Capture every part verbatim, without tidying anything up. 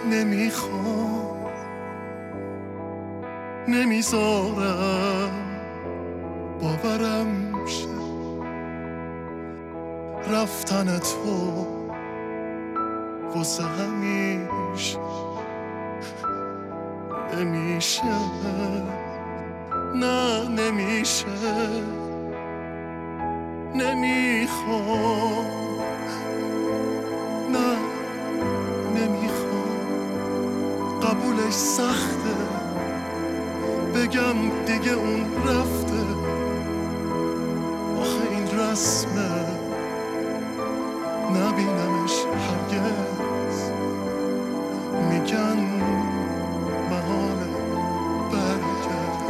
نمیخوام، نمیذارم باورم شه رفتن تو واسه همیشه نمیشه، نه نمیشه، نمیخوام، نه نمیخوام، قبولش سخته بگم دیگه اون رفته، آخه این رسمه نبینمش هرگز، میگن محاله برگرد.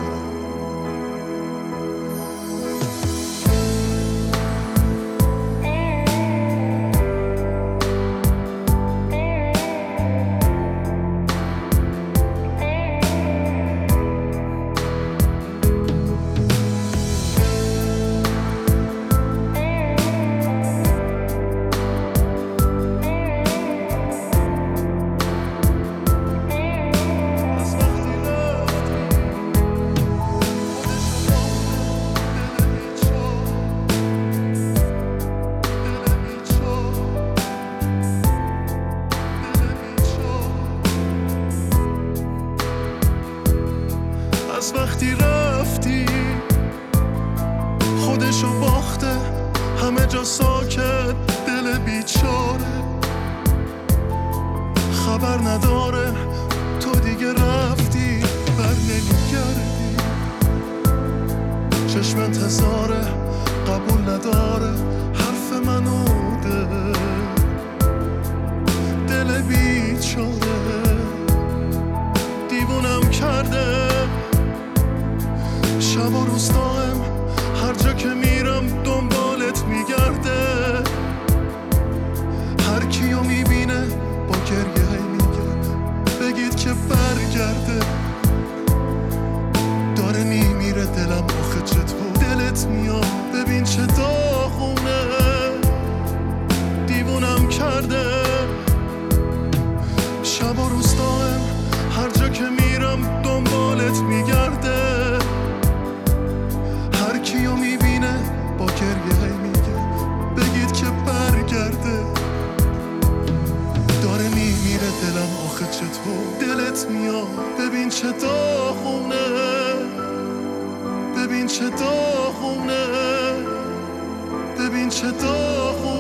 از وقتی رفتی خودشو باخته، همه جا ساکت، دل بیچاره خبر نداره تو دیگه رفتی، بر نمیگردی، چشم انتظاره قبول نداره حرف منو ده، دل بیچاره دیوونم کرده، شب و روز دائم هر جا که میرم دنبالت میگرده، هر کیو میبینه با گریه میگه بگید که برگرده، داره میمیره دلم آخه چطور دلت میاد ببین چه داغونه، دیوونم کرده، شب و روز دائم هر جا که میرم دنبالت میگرده، هر کیو میبینه با گریه میگه بگید که برگرده، داره میمیره دلم آخه چطور دلت میاد ببین چه داغونه، ببین چه داغونه، ببین چه داغونه.